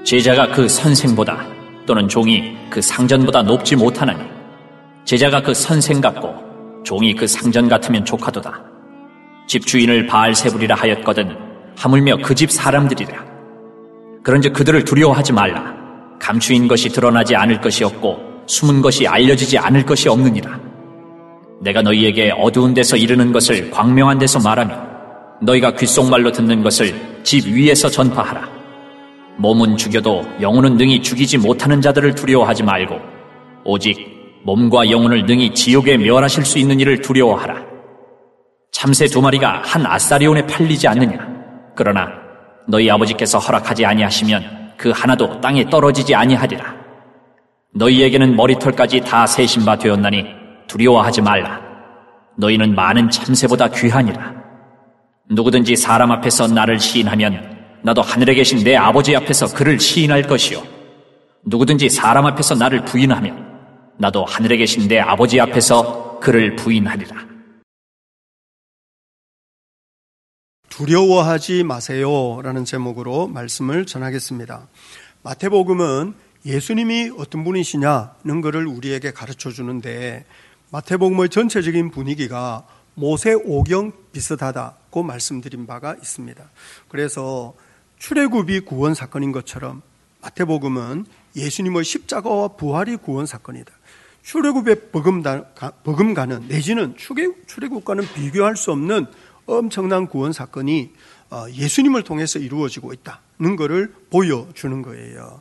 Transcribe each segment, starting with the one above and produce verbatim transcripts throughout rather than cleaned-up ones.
제자가 그 선생보다 또는 종이 그 상전보다 높지 못하나니 제자가 그 선생 같고 종이 그 상전 같으면 족하도다. 집주인을 바알세불이라 하였거든 하물며 그 집 사람들이라. 그런즉 그들을 두려워하지 말라. 감추인 것이 드러나지 않을 것이 없고 숨은 것이 알려지지 않을 것이 없느니라. 내가 너희에게 어두운 데서 이르는 것을 광명한 데서 말하며 너희가 귓속말로 듣는 것을 집 위에서 전파하라. 몸은 죽여도 영혼은 능히 죽이지 못하는 자들을 두려워하지 말고 오직 몸과 영혼을 능히 지옥에 멸하실 수 있는 이를 두려워하라. 참새 두 마리가 한 아사리온에 팔리지 않느냐. 그러나 너희 아버지께서 허락하지 아니하시면 그 하나도 땅에 떨어지지 아니하리라. 너희에게는 머리털까지 다 세신 바 되었나니 두려워하지 말라. 너희는 많은 참새보다 귀하니라. 누구든지 사람 앞에서 나를 시인하면 나도 하늘에 계신 내 아버지 앞에서 그를 시인할 것이요 누구든지 사람 앞에서 나를 부인하면 나도 하늘에 계신 내 아버지 앞에서 그를 부인하리라. 두려워하지 마세요 라는 제목으로 말씀을 전하겠습니다. 마태복음은 예수님이 어떤 분이시냐는 것을 우리에게 가르쳐 주는데 마태복음의 전체적인 분위기가 모세오경 비슷하다고 말씀드린 바가 있습니다. 그래서 출애굽이 구원 사건인 것처럼 마태복음은 예수님의 십자가와 부활이 구원 사건이다. 출애굽의 버금가는 내지는 출애굽과는 비교할 수 없는 엄청난 구원 사건이 예수님을 통해서 이루어지고 있다는 것을 보여주는 거예요.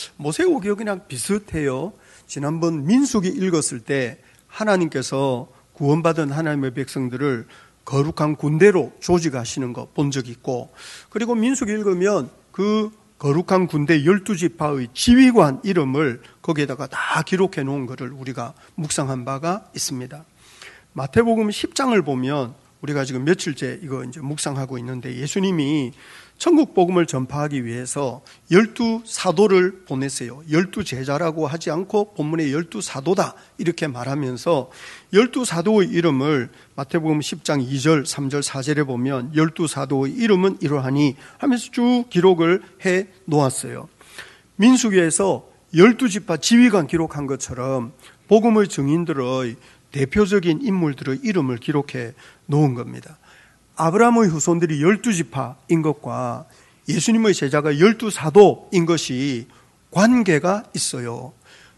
모세오경이랑 비슷해요. 지난번 민수기 읽었을 때 하나님께서 구원받은 하나님의 백성들을 거룩한 군대로 조직하시는 거 본 적이 있고, 그리고 민수기 읽으면 그 거룩한 군대 열두 지파의 지휘관 이름을 거기에다가 다 기록해 놓은 것을 우리가 묵상한 바가 있습니다. 마태복음 십 장을 보면 우리가 지금 며칠째 이거 이제 묵상하고 있는데 예수님이 천국 복음을 전파하기 위해서 열두 사도를 보냈어요. 열두 제자라고 하지 않고 본문에 열두 사도다 이렇게 말하면서 열두 사도의 이름을 마태복음 십 장 이 절, 삼 절, 사 절에 보면 열두 사도의 이름은 이러하니 하면서 쭉 기록을 해 놓았어요. 민수기에서 열두 지파 지휘관 기록한 것처럼 복음의 증인들의 대표적인 인물들의 이름을 기록해 놓은 겁니다. 아브라함의 후손들이 열두 지파인 것과 예수님의 제자가 열두 사도인 것이 관계가 있어요.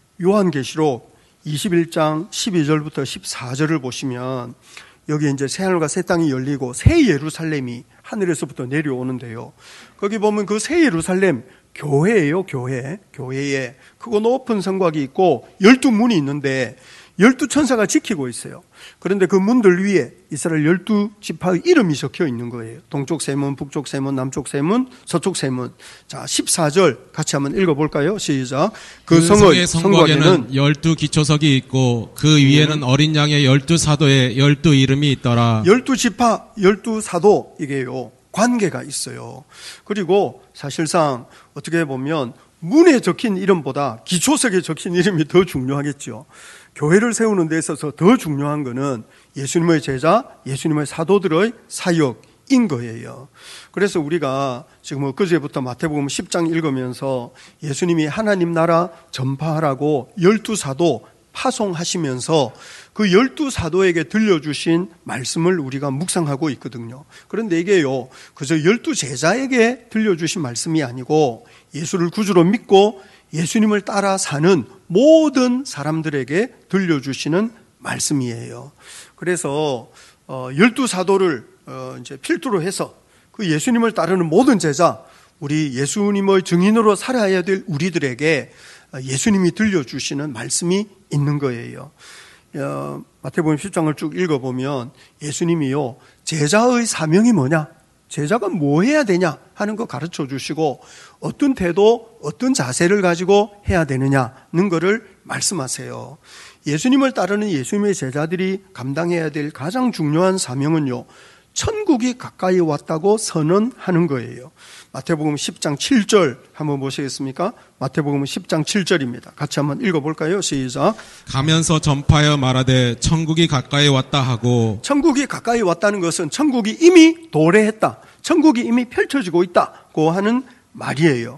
요한계시록 이십일 장 십이 절부터 십사 절을 보시면 여기 이제 새하늘과 새 땅이 열리고 새 예루살렘이 하늘에서부터 내려오는데요. 거기 보면 그 새 예루살렘 교회예요, 교회. 교회에 크고 높은 성곽이 있고 열두 문이 있는데 열두 천사가 지키고 있어요. 그런데 그 문들 위에 이스라엘 열두 지파의 이름이 적혀 있는 거예요. 동쪽 세문, 북쪽 세문, 남쪽 세문, 서쪽 세문. 자, 십사 절 같이 한번 읽어볼까요? 시작. 그, 그 성의 성곽에는 열두 기초석이 있고 그 위에는 음. 어린 양의 열두 사도의 열두 이름이 있더라. 열두 지파, 열두 사도 이게요. 관계가 있어요. 그리고 사실상 어떻게 보면 문에 적힌 이름보다 기초석에 적힌 이름이 더 중요하겠죠. 교회를 세우는 데 있어서 더 중요한 것은 예수님의 제자, 예수님의 사도들의 사역인 거예요. 그래서 우리가 지금 엊그제부터 마태복음 십 장 읽으면서 예수님이 하나님 나라 전파하라고 열두 사도 파송하시면서 그 열두 사도에게 들려주신 말씀을 우리가 묵상하고 있거든요. 그런데 이게요, 그저 열두 제자에게 들려주신 말씀이 아니고 예수를 구주로 믿고 예수님을 따라 사는 모든 사람들에게 들려주시는 말씀이에요. 그래서 열두 사도를 이제 필두로 해서 그 예수님을 따르는 모든 제자, 우리 예수님의 증인으로 살아야 될 우리들에게 예수님이 들려주시는 말씀이 있는 거예요. 마태복음 십 장을 쭉 읽어보면 예수님이요, 제자의 사명이 뭐냐? 제자가 뭐 해야 되냐 하는 거 가르쳐 주시고 어떤 태도, 어떤 자세를 가지고 해야 되느냐는 것을 말씀하세요. 예수님을 따르는 예수님의 제자들이 감당해야 될 가장 중요한 사명은요, 천국이 가까이 왔다고 선언하는 거예요. 마태복음 십 장 칠 절 한번 보시겠습니까? 마태복음 십 장 칠 절입니다. 같이 한번 읽어볼까요? 시작. 가면서 전파하여 말하되 천국이 가까이 왔다 하고. 천국이 가까이 왔다는 것은 천국이 이미 도래했다, 천국이 이미 펼쳐지고 있다고 하는 말이에요.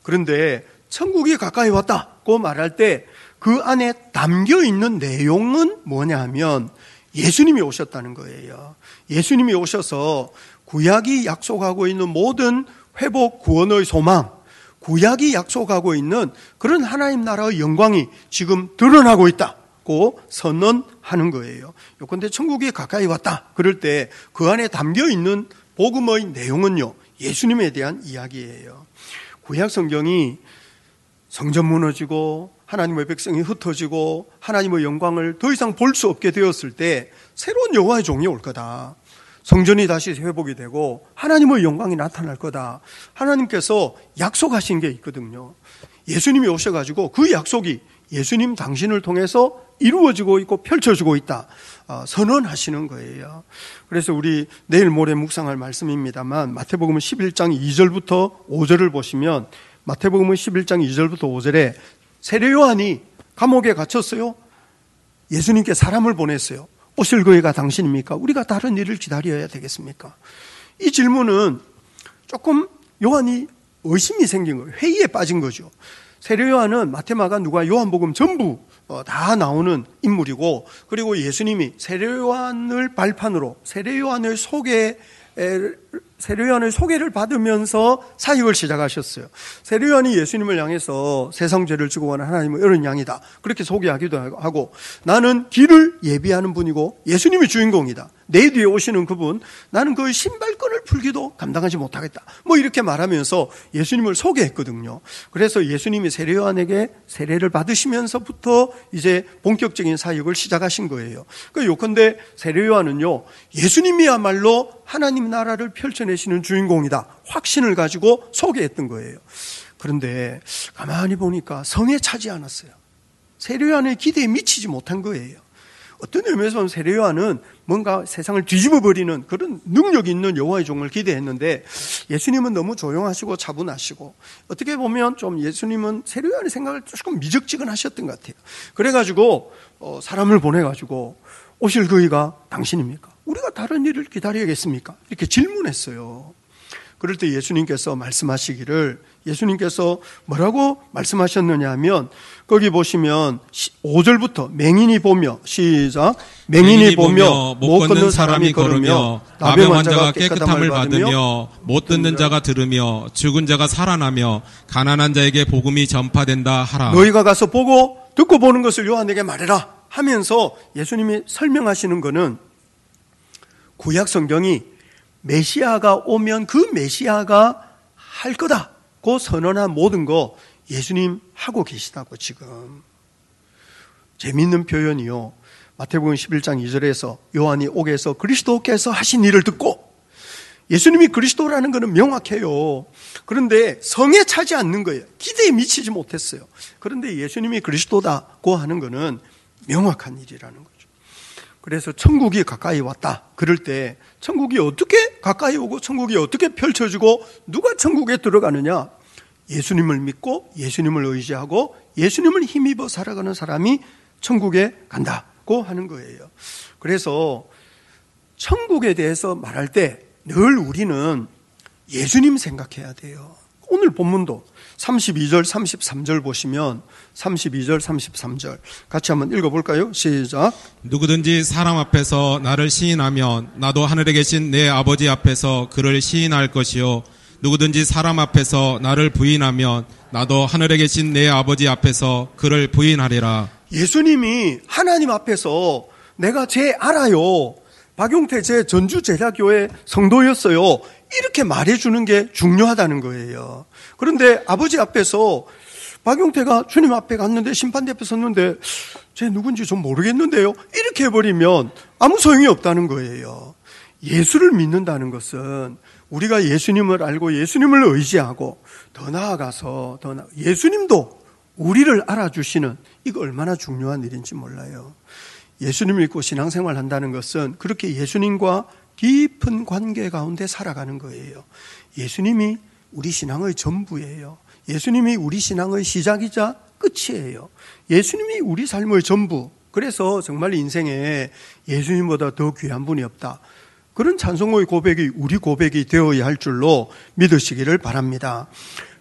그런데 천국이 가까이 왔다고 말할 때 그 안에 담겨 있는 내용은 뭐냐 하면 예수님이 오셨다는 거예요. 예수님이 오셔서 구약이 약속하고 있는 모든 회복 구원의 소망, 구약이 약속하고 있는 그런 하나님 나라의 영광이 지금 드러나고 있다고 선언하는 거예요. 요컨대 천국이 가까이 왔다 그럴 때 그 안에 담겨 있는 복음의 내용은요, 예수님에 대한 이야기예요. 구약 성경이 성전 무너지고 하나님의 백성이 흩어지고 하나님의 영광을 더 이상 볼 수 없게 되었을 때 새로운 여호와의 종이 올 거다. 성전이 다시 회복이 되고 하나님의 영광이 나타날 거다. 하나님께서 약속하신 게 있거든요. 예수님이 오셔가지고 그 약속이 예수님 당신을 통해서 이루어지고 있고 펼쳐지고 있다. 선언하시는 거예요. 그래서 우리 내일 모레 묵상할 말씀입니다만 마태복음 십일 장 이 절부터 오 절을 보시면 마태복음 십일 장 이 절부터 오 절에 세례 요한이 감옥에 갇혔어요. 예수님께 사람을 보냈어요. 오실 그이가 당신입니까? 우리가 다른 일을 기다려야 되겠습니까? 이 질문은 조금 요한이 의심이 생긴 거예요. 회의에 빠진 거죠. 세례 요한은 마태마가 누가 요한복음 전부 다 나오는 인물이고, 그리고 예수님이 세례 요한을 발판으로 세례 요한을 소개 세례 요한의 소개를 받으면서 사역을 시작하셨어요. 세례 요한이 예수님을 향해서 세상 죄를 지고 가는 하나님의 어린 양이다, 그렇게 소개하기도 하고, 나는 길을 예비하는 분이고 예수님이 주인공이다, 내 뒤에 오시는 그분, 나는 그 신발끈을 풀기도 감당하지 못하겠다, 뭐 이렇게 말하면서 예수님을 소개했거든요. 그래서 예수님이 세례 요한에게 세례를 받으시면서부터 이제 본격적인 사역을 시작하신 거예요. 그 요컨대 세례 요한은요, 예수님이야말로 하나님 나라를 펼쳐내시는 주인공이다, 확신을 가지고 소개했던 거예요. 그런데 가만히 보니까 성에 차지 않았어요. 세례 요한의 기대에 미치지 못한 거예요. 어떤 의미에서는 세례 요한은 뭔가 세상을 뒤집어 버리는 그런 능력 있는 여호와의 종을 기대했는데, 예수님은 너무 조용하시고 차분하시고, 어떻게 보면 좀 예수님은 세례 요한의 생각을 조금 미적지근하셨던 것 같아요. 그래가지고 어, 사람을 보내가지고 오실 그이가 당신입니까? 우리가 다른 일을 기다려야겠습니까? 이렇게 질문했어요. 그럴 때 예수님께서 말씀하시기를, 예수님께서 뭐라고 말씀하셨느냐 하면, 거기 보시면 오 절부터 맹인이 보며, 시작, 맹인이, 맹인이 보며 못 걷는 사람이 걸으며 나병 환자가 깨끗함을 받으며 못 듣는 자가 들으며 죽은 자가 살아나며 가난한 자에게 복음이 전파된다 하라. 너희가 가서 보고 듣고 보는 것을 요한에게 말해라 하면서 예수님이 설명하시는 것은, 구약 성경이 메시아가 오면 그 메시아가 할 거다고 선언한 모든 거 예수님 하고 계시다고. 지금 재미있는 표현이요, 마태복음 십일 장 이 절에서 요한이 옥에서 그리스도께서 하신 일을 듣고, 예수님이 그리스도라는 것은 명확해요. 그런데 성에 차지 않는 거예요. 기대에 미치지 못했어요. 그런데 예수님이 그리스도다고 하는 것은 명확한 일이라는 거죠. 그래서 천국이 가까이 왔다 그럴 때, 천국이 어떻게 가까이 오고 천국이 어떻게 펼쳐지고 누가 천국에 들어가느냐? 예수님을 믿고 예수님을 의지하고 예수님을 힘입어 살아가는 사람이 천국에 간다고 하는 거예요. 그래서 천국에 대해서 말할 때 늘 우리는 예수님 생각해야 돼요. 오늘 본문도 삼십이 절 삼십삼 절 보시면, 삼십이 절 삼십삼 절 같이 한번 읽어볼까요? 시작. 누구든지 사람 앞에서 나를 시인하면 나도 하늘에 계신 내 아버지 앞에서 그를 시인할 것이요, 누구든지 사람 앞에서 나를 부인하면 나도 하늘에 계신 내 아버지 앞에서 그를 부인하리라. 예수님이 하나님 앞에서 내가 제 알아요, 박용태 제 전주 제자교회 성도였어요, 이렇게 말해주는 게 중요하다는 거예요. 그런데 아버지 앞에서 박용태가 주님 앞에 갔는데, 심판대 앞에 섰는데 쟤 누군지 좀 모르겠는데요, 이렇게 해버리면 아무 소용이 없다는 거예요. 예수를 믿는다는 것은 우리가 예수님을 알고 예수님을 의지하고, 더 나아가서 더 나... 예수님도 우리를 알아주시는, 이거 얼마나 중요한 일인지 몰라요. 예수님을 믿고 신앙생활 한다는 것은 그렇게 예수님과 깊은 관계 가운데 살아가는 거예요. 예수님이 우리 신앙의 전부예요. 예수님이 우리 신앙의 시작이자 끝이에요. 예수님이 우리 삶의 전부. 그래서 정말 인생에 예수님보다 더 귀한 분이 없다, 그런 찬송의 고백이 우리 고백이 되어야 할 줄로 믿으시기를 바랍니다.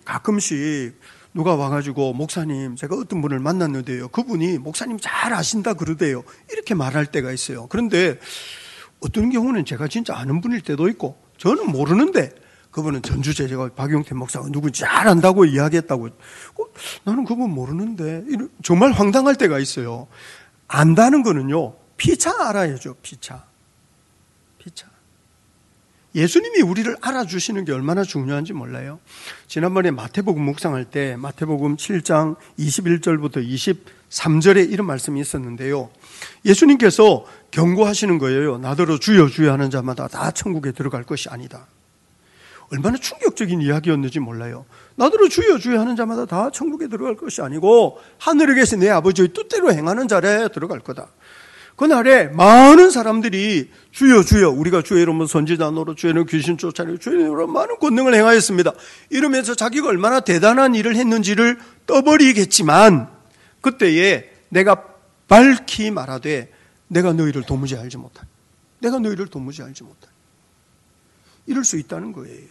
가끔씩 누가 와가지고 목사님 제가 어떤 분을 만났는데요, 그분이 목사님 잘 아신다 그러대요, 이렇게 말할 때가 있어요. 그런데 어떤 경우는 제가 진짜 아는 분일 때도 있고 저는 모르는데 그분은 전주제 제가 박용태 목사가 누군지 잘 안다고 이야기했다고. 어, 나는 그분 모르는데. 정말 황당할 때가 있어요. 안다는 거는요, 피차 알아야죠. 피차. 피차. 예수님이 우리를 알아주시는 게 얼마나 중요한지 몰라요. 지난번에 마태복음 묵상할 때 마태복음 칠 장 이십일 절부터 이십삼 절에 이런 말씀이 있었는데요, 예수님께서 경고하시는 거예요. 나더러 주여 주여 하는 자마다 다 천국에 들어갈 것이 아니다. 얼마나 충격적인 이야기였는지 몰라요. 나더러 주여 주여 하는 자마다 다 천국에 들어갈 것이 아니고 하늘에 계신 내 아버지의 뜻대로 행하는 자래 들어갈 거다. 그날에 많은 사람들이 주여 주여 우리가 주의 이름으로 선지자 노릇, 주의 이름으로 귀신 쫓아내고 주의 이름으로 많은 권능을 행하였습니다, 이러면서 자기가 얼마나 대단한 일을 했는지를 떠버리겠지만 그때에 내가 밝히 말하되 내가 너희를 도무지 알지 못하니, 내가 너희를 도무지 알지 못하니, 이럴 수 있다는 거예요.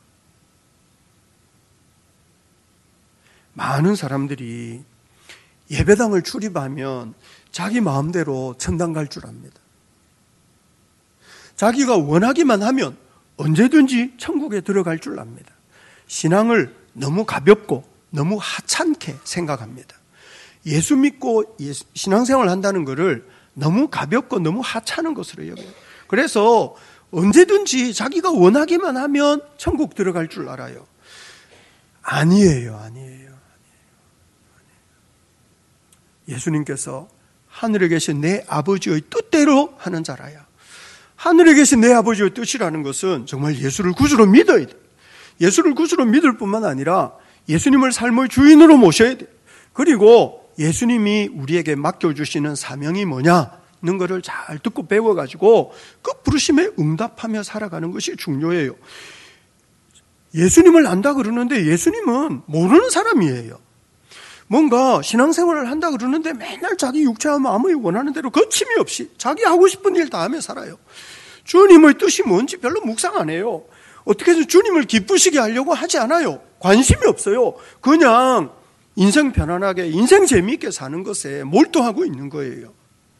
많은 사람들이 예배당을 출입하면 자기 마음대로 천당 갈 줄 압니다. 자기가 원하기만 하면 언제든지 천국에 들어갈 줄 압니다. 신앙을 너무 가볍고 너무 하찮게 생각합니다. 예수 믿고 신앙생활을 한다는 것을 너무 가볍고 너무 하찮은 것으로 여겨요. 그래서 언제든지 자기가 원하기만 하면 천국 들어갈 줄 알아요. 아니에요, 아니에요. 예수님께서 하늘에 계신 내 아버지의 뜻대로 하는 자라야. 하늘에 계신 내 아버지의 뜻이라는 것은 정말 예수를 구주로 믿어야 돼. 예수를 구주로 믿을 뿐만 아니라 예수님을 삶의 주인으로 모셔야 돼. 그리고 예수님이 우리에게 맡겨주시는 사명이 뭐냐는 것을 잘 듣고 배워가지고 그 부르심에 응답하며 살아가는 것이 중요해요. 예수님을 안다 그러는데 예수님은 모르는 사람이에요. 뭔가 신앙생활을 한다 그러는데 맨날 자기 육체와 마음이 원하는 대로 거침이 없이 자기 하고 싶은 일 다 하며 살아요. 주님의 뜻이 뭔지 별로 묵상 안 해요. 어떻게 해서 주님을 기쁘시게 하려고 하지 않아요. 관심이 없어요. 그냥 인생 편안하게, 인생 재미있게 사는 것에 몰두하고 있는 거예요.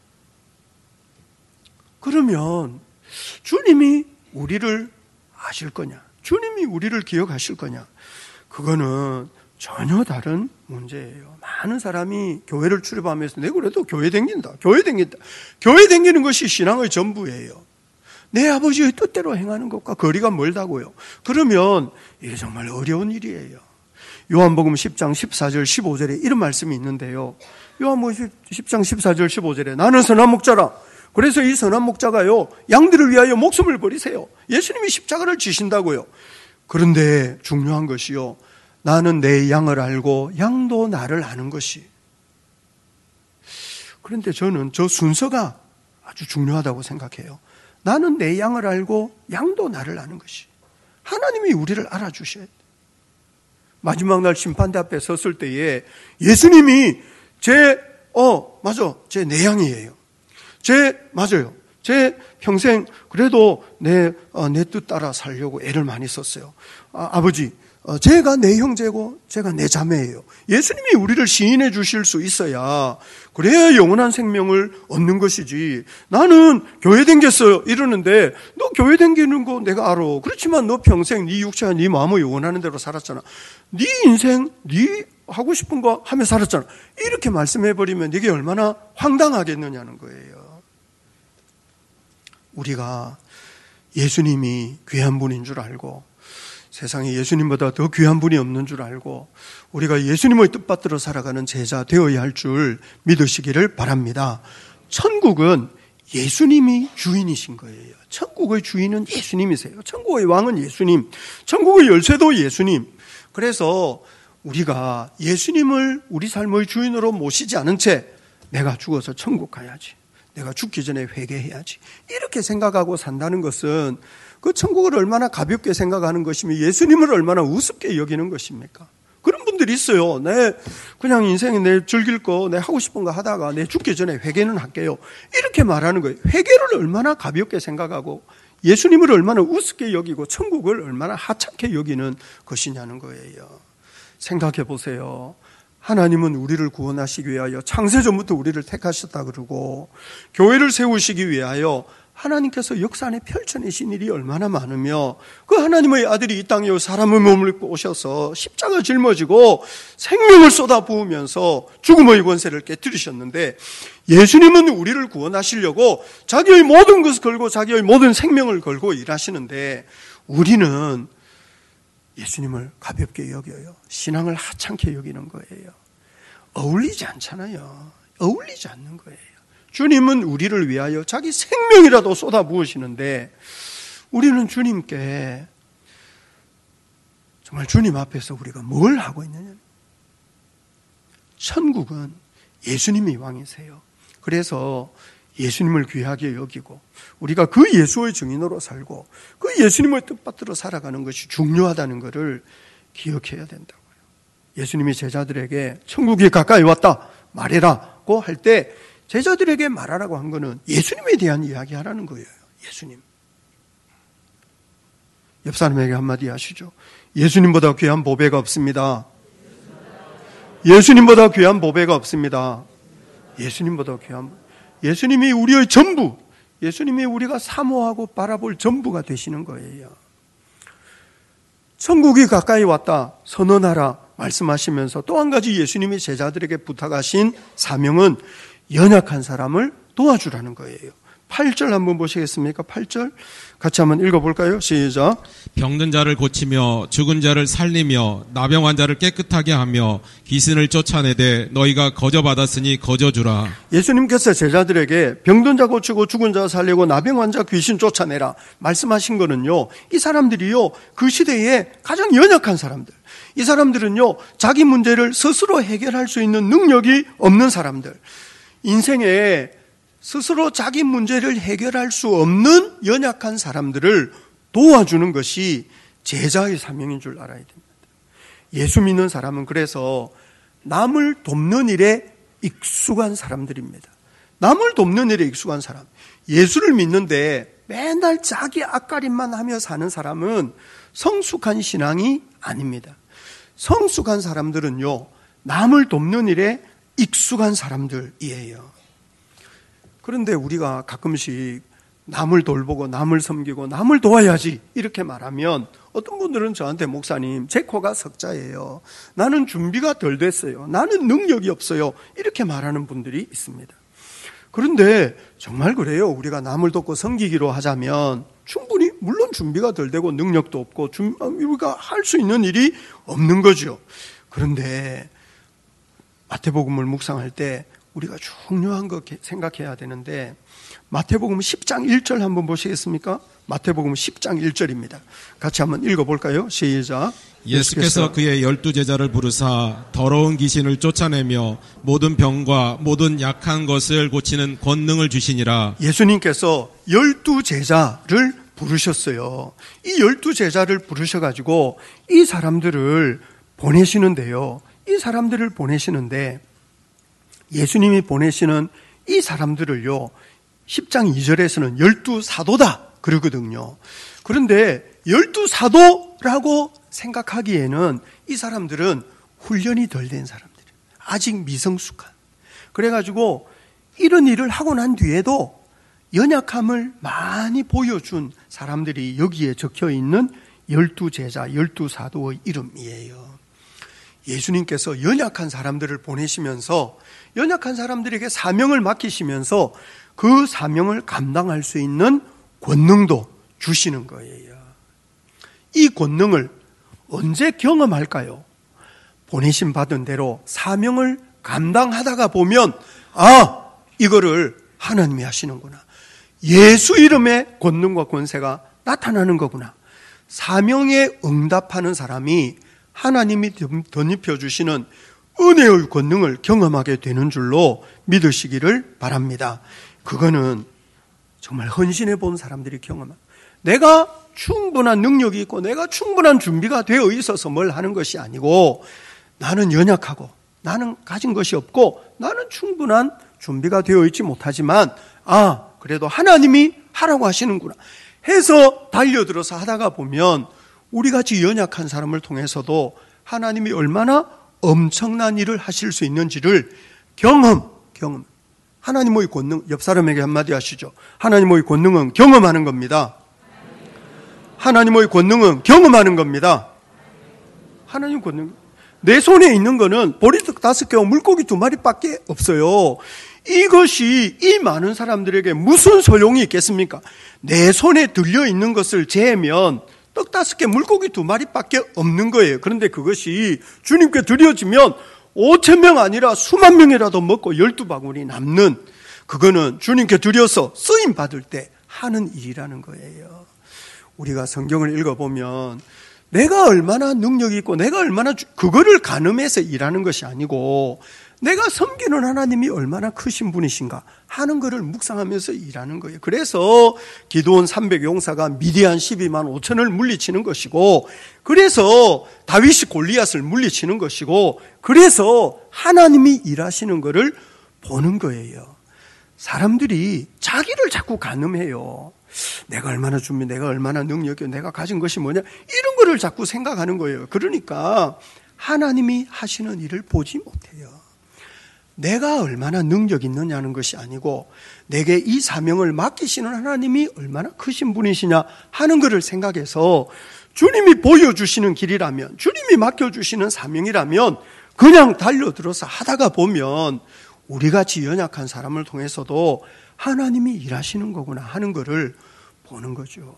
그러면 주님이 우리를 아실 거냐? 주님이 우리를 기억하실 거냐? 그거는 전혀 다른 문제예요. 많은 사람이 교회를 출입하면서 내 그래도 교회 댕긴다, 교회 댕긴다. 교회 댕기는 것이 신앙의 전부예요. 내 아버지의 뜻대로 행하는 것과 거리가 멀다고요. 그러면 이게 정말 어려운 일이에요. 요한복음 십 장 십사 절 십오 절에 이런 말씀이 있는데요. 요한복음 십 장 십사 절 십오 절에 나는 선한 목자라. 그래서 이 선한 목자가요, 양들을 위하여 목숨을 버리세요. 예수님이 십자가를 지신다고요. 그런데 중요한 것이요, 나는 내 양을 알고 양도 나를 아는 것이. 그런데 저는 저 순서가 아주 중요하다고 생각해요. 나는 내 양을 알고 양도 나를 아는 것이. 하나님이 우리를 알아주셔야 돼. 마지막 날 심판대 앞에 섰을 때에 예수님이 제, 어, 맞아, 제 내 양이에요. 제, 맞아요. 제 평생 그래도 내, 어, 내 뜻 따라 살려고 애를 많이 썼어요. 아, 아버지, 어, 제가 내 형제고 제가 내 자매예요. 예수님이 우리를 시인해 주실 수 있어야, 그래야 영원한 생명을 얻는 것이지. 나는 교회 댕겼어요 이러는데, 너 교회 댕기는 거 내가 알아. 그렇지만 너 평생 네 육체와 네 마음을 원하는 대로 살았잖아. 네 인생 네 하고 싶은 거 하며 살았잖아. 이렇게 말씀해버리면 이게 얼마나 황당하겠느냐는 거예요. 우리가 예수님이 귀한 분인 줄 알고, 세상에 예수님보다 더 귀한 분이 없는 줄 알고, 우리가 예수님의 뜻받들어 살아가는 제자 되어야 할 줄 믿으시기를 바랍니다. 천국은 예수님이 주인이신 거예요. 천국의 주인은 예수님이세요. 천국의 왕은 예수님, 천국의 열쇠도 예수님. 그래서 우리가 예수님을 우리 삶의 주인으로 모시지 않은 채 내가 죽어서 천국 가야지, 내가 죽기 전에 회개해야지, 이렇게 생각하고 산다는 것은 그 천국을 얼마나 가볍게 생각하는 것이며 예수님을 얼마나 우습게 여기는 것입니까? 그런 분들이 있어요. 내 그냥 인생에 내 즐길 거, 내 하고 싶은 거 하다가 내 죽기 전에 회개는 할게요, 이렇게 말하는 거예요. 회개를 얼마나 가볍게 생각하고 예수님을 얼마나 우습게 여기고 천국을 얼마나 하찮게 여기는 것이냐는 거예요. 생각해 보세요. 하나님은 우리를 구원하시기 위하여 창세전부터 우리를 택하셨다 그러고 교회를 세우시기 위하여 하나님께서 역사 안에 펼쳐내신 일이 얼마나 많으며 그 하나님의 아들이 이 땅에 사람의 몸을 입고 오셔서 십자가 짊어지고 생명을 쏟아부으면서 죽음의 권세를 깨뜨리셨는데 예수님은 우리를 구원하시려고 자기의 모든 것을 걸고 자기의 모든 생명을 걸고 일하시는데 우리는 예수님을 가볍게 여겨요. 신앙을 하찮게 여기는 거예요. 어울리지 않잖아요. 어울리지 않는 거예요. 주님은 우리를 위하여 자기 생명이라도 쏟아부으시는데 우리는 주님께 정말 주님 앞에서 우리가 뭘 하고 있느냐. 천국은 예수님이 왕이세요. 그래서 예수님을 귀하게 여기고 우리가 그 예수의 증인으로 살고 그 예수님의 뜻받들어 살아가는 것이 중요하다는 것을 기억해야 된다고요. 예수님이 제자들에게 천국이 가까이 왔다 말해라고 할 때 제자들에게 말하라고 한 거는 예수님에 대한 이야기 하라는 거예요. 예수님. 옆 사람에게 한마디 하시죠. 예수님보다 귀한 보배가 없습니다. 예수님보다 귀한 보배가 없습니다. 예수님보다 귀한 예수님이 우리의 전부, 예수님이 우리가 사모하고 바라볼 전부가 되시는 거예요. 천국이 가까이 왔다 선언하라 말씀하시면서 또 한 가지 예수님이 제자들에게 부탁하신 사명은 연약한 사람을 도와주라는 거예요. 팔 절 한번 보시겠습니까? 팔 절 같이 한번 읽어볼까요? 시작. 병든 자를 고치며 죽은 자를 살리며 나병 환자를 깨끗하게 하며 귀신을 쫓아내되 너희가 거저 받았으니 거저 주라. 예수님께서 제자들에게 병든 자 고치고 죽은 자 살리고 나병 환자 귀신 쫓아내라 말씀하신 거는요, 이 사람들이요 그 시대에 가장 연약한 사람들, 이 사람들은요 자기 문제를 스스로 해결할 수 있는 능력이 없는 사람들, 인생에 스스로 자기 문제를 해결할 수 없는 연약한 사람들을 도와주는 것이 제자의 사명인 줄 알아야 됩니다. 예수 믿는 사람은 그래서 남을 돕는 일에 익숙한 사람들입니다. 남을 돕는 일에 익숙한 사람. 예수를 믿는데 맨날 자기 앞가림만 하며 사는 사람은 성숙한 신앙이 아닙니다. 성숙한 사람들은요, 남을 돕는 일에 익숙한 사람들이에요. 그런데 우리가 가끔씩 남을 돌보고 남을 섬기고 남을 도와야지 이렇게 말하면 어떤 분들은 저한테 목사님 제 코가 석자예요. 나는 준비가 덜 됐어요. 나는 능력이 없어요. 이렇게 말하는 분들이 있습니다. 그런데 정말 그래요. 우리가 남을 돕고 섬기기로 하자면 충분히 물론 준비가 덜 되고 능력도 없고 우리가 할 수 있는 일이 없는 거죠. 그런데 마태복음을 묵상할 때 우리가 중요한 거 생각해야 되는데 마태복음 십 장 일 절 한번 보시겠습니까? 마태복음 십 장 일 절입니다. 같이 한번 읽어볼까요? 시작. 예수께서 그의 열두 제자를 부르사 더러운 귀신을 쫓아내며 모든 병과 모든 약한 것을 고치는 권능을 주시니라. 예수님께서 열두 제자를 부르셨어요. 이 열두 제자를 부르셔가지고 이 사람들을 보내시는데요. 이 사람들을 보내시는데 예수님이 보내시는 이 사람들을요, 십 장 이 절에서는 열두 사도다 그러거든요. 그런데 열두 사도라고 생각하기에는 이 사람들은 훈련이 덜 된 사람들이에요. 아직 미성숙한. 그래가지고 이런 일을 하고 난 뒤에도 연약함을 많이 보여준 사람들이 여기에 적혀있는 열두 제자, 열두 사도의 이름이에요. 예수님께서 연약한 사람들을 보내시면서 연약한 사람들에게 사명을 맡기시면서 그 사명을 감당할 수 있는 권능도 주시는 거예요. 이 권능을 언제 경험할까요? 보내심 받은 대로 사명을 감당하다가 보면 아, 이거를 하나님이 하시는구나. 예수 이름의 권능과 권세가 나타나는 거구나. 사명에 응답하는 사람이 하나님이 덧입혀 주시는 은혜의 권능을 경험하게 되는 줄로 믿으시기를 바랍니다. 그거는 정말 헌신해 본 사람들이 경험한, 내가 충분한 능력이 있고 내가 충분한 준비가 되어 있어서 뭘 하는 것이 아니고 나는 연약하고 나는 가진 것이 없고 나는 충분한 준비가 되어 있지 못하지만 아, 그래도 하나님이 하라고 하시는구나 해서 달려들어서 하다가 보면 우리같이 연약한 사람을 통해서도 하나님이 얼마나 엄청난 일을 하실 수 있는지를 경험, 경험. 하나님의 권능, 옆 사람에게 한마디 하시죠. 하나님의 권능은 경험하는 겁니다. 하나님의 권능은 경험하는 겁니다. 하나님 권능. 내 손에 있는 거는 보리떡 다섯 개와 물고기 두 마리밖에 없어요. 이것이 이 많은 사람들에게 무슨 소용이 있겠습니까? 내 손에 들려 있는 것을 재면 떡 다섯 개, 물고기 두 마리밖에 없는 거예요. 그런데 그것이 주님께 드려지면 오천 명 아니라 수만 명이라도 먹고 열두 바구니 남는, 그거는 주님께 드려서 쓰임 받을 때 하는 일이라는 거예요. 우리가 성경을 읽어보면 내가 얼마나 능력이 있고 내가 얼마나 주, 그거를 가늠해서 일하는 것이 아니고 내가 섬기는 하나님이 얼마나 크신 분이신가 하는 것을 묵상하면서 일하는 거예요. 그래서 기드온 삼백 용사가 미디안 십이만 오천을 물리치는 것이고, 그래서 다윗이 골리앗을 물리치는 것이고, 그래서 하나님이 일하시는 것을 보는 거예요. 사람들이 자기를 자꾸 가늠해요. 내가 얼마나 준비, 내가 얼마나 능력이, 내가 가진 것이 뭐냐, 이런 거를 자꾸 생각하는 거예요. 그러니까 하나님이 하시는 일을 보지 못해요. 내가 얼마나 능력 있느냐는 것이 아니고 내게 이 사명을 맡기시는 하나님이 얼마나 크신 분이시냐 하는 것을 생각해서 주님이 보여주시는 길이라면, 주님이 맡겨주시는 사명이라면 그냥 달려들어서 하다가 보면 우리같이 연약한 사람을 통해서도 하나님이 일하시는 거구나 하는 것을 보는 거죠.